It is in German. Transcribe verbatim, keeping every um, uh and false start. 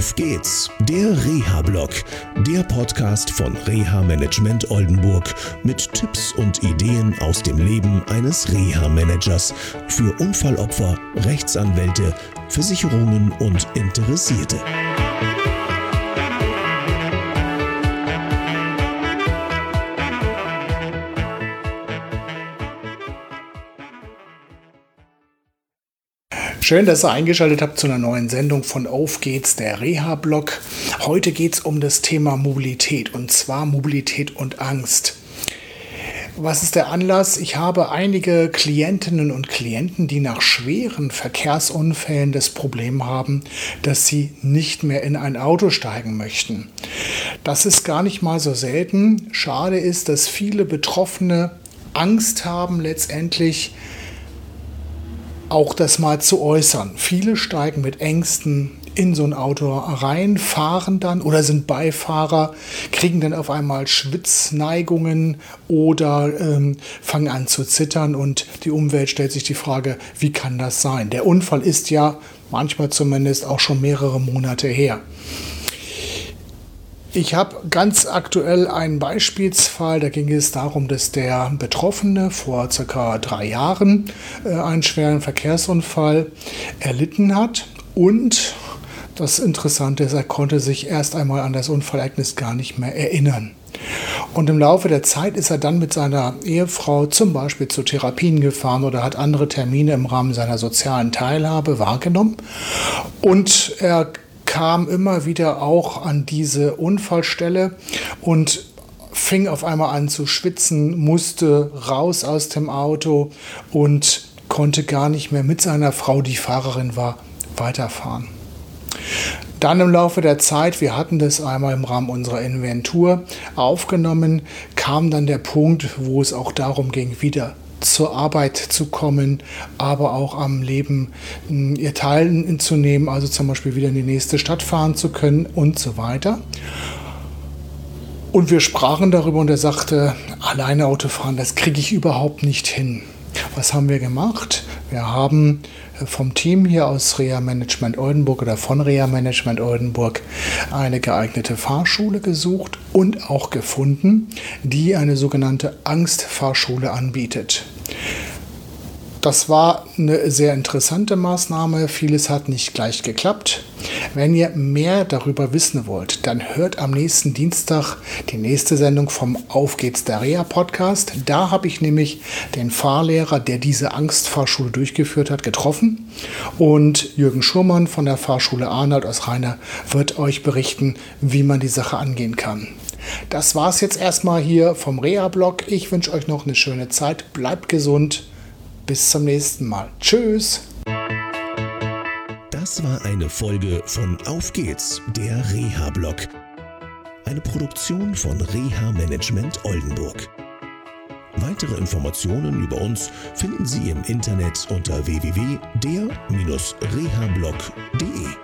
Auf geht's, der Reha-Blog, der Podcast von Reha Management Oldenburg mit Tipps und Ideen aus dem Leben eines Reha-Managers für Unfallopfer, Rechtsanwälte, Versicherungen und Interessierte. Schön, dass ihr eingeschaltet habt zu einer neuen Sendung von Auf geht's, der Reha-Blog. Heute geht es um das Thema Mobilität, und zwar Mobilität und Angst. Was ist der Anlass? Ich habe einige Klientinnen und Klienten, die nach schweren Verkehrsunfällen das Problem haben, dass sie nicht mehr in ein Auto steigen möchten. Das ist gar nicht mal so selten. Schade ist, dass viele Betroffene Angst haben, letztendlich auch das mal zu äußern. Viele steigen mit Ängsten in so ein Auto rein, fahren dann oder sind Beifahrer, kriegen dann auf einmal Schwitzneigungen oder ähm, fangen an zu zittern, und die Umwelt stellt sich die Frage, wie kann das sein? Der Unfall ist ja manchmal zumindest auch schon mehrere Monate her. Ich habe ganz aktuell einen Beispielsfall, da ging es darum, dass der Betroffene vor circa drei Jahren äh, einen schweren Verkehrsunfall erlitten hat, und das Interessante ist, er konnte sich erst einmal an das Unfallereignis gar nicht mehr erinnern. Und im Laufe der Zeit ist er dann mit seiner Ehefrau zum Beispiel zu Therapien gefahren oder hat andere Termine im Rahmen seiner sozialen Teilhabe wahrgenommen, und er kam immer wieder auch an diese Unfallstelle und fing auf einmal an zu schwitzen, musste raus aus dem Auto und konnte gar nicht mehr mit seiner Frau, die Fahrerin war, weiterfahren. Dann im Laufe der Zeit, wir hatten das einmal im Rahmen unserer Inventur aufgenommen, kam dann der Punkt, wo es auch darum ging, wieder zur Arbeit zu kommen, aber auch am Leben ihr teilzunehmen, also zum Beispiel wieder in die nächste Stadt fahren zu können und so weiter. Und wir sprachen darüber, und er sagte, alleine Autofahren, das kriege ich überhaupt nicht hin. Was haben wir gemacht? Wir haben vom Team hier aus Reha Management Oldenburg oder von Reha Management Oldenburg eine geeignete Fahrschule gesucht und auch gefunden, die eine sogenannte Angstfahrschule anbietet. Das war eine sehr interessante Maßnahme. Vieles hat nicht gleich geklappt. Wenn ihr mehr darüber wissen wollt, dann hört am nächsten Dienstag die nächste Sendung vom Auf geht's, der Reha-Podcast. Da habe ich nämlich den Fahrlehrer, der diese Angstfahrschule durchgeführt hat, getroffen. Und Jürgen Schurmann von der Fahrschule Arnold aus Rheine wird euch berichten, wie man die Sache angehen kann. Das war's jetzt erstmal hier vom Reha-Blog. Ich wünsche euch noch eine schöne Zeit. Bleibt gesund. Bis zum nächsten Mal. Tschüss. Das war eine Folge von Auf geht's, der Reha-Blog. Eine Produktion von Reha Management Oldenburg. Weitere Informationen über uns finden Sie im Internet unter w w w punkt der Bindestrich reha blog punkt de.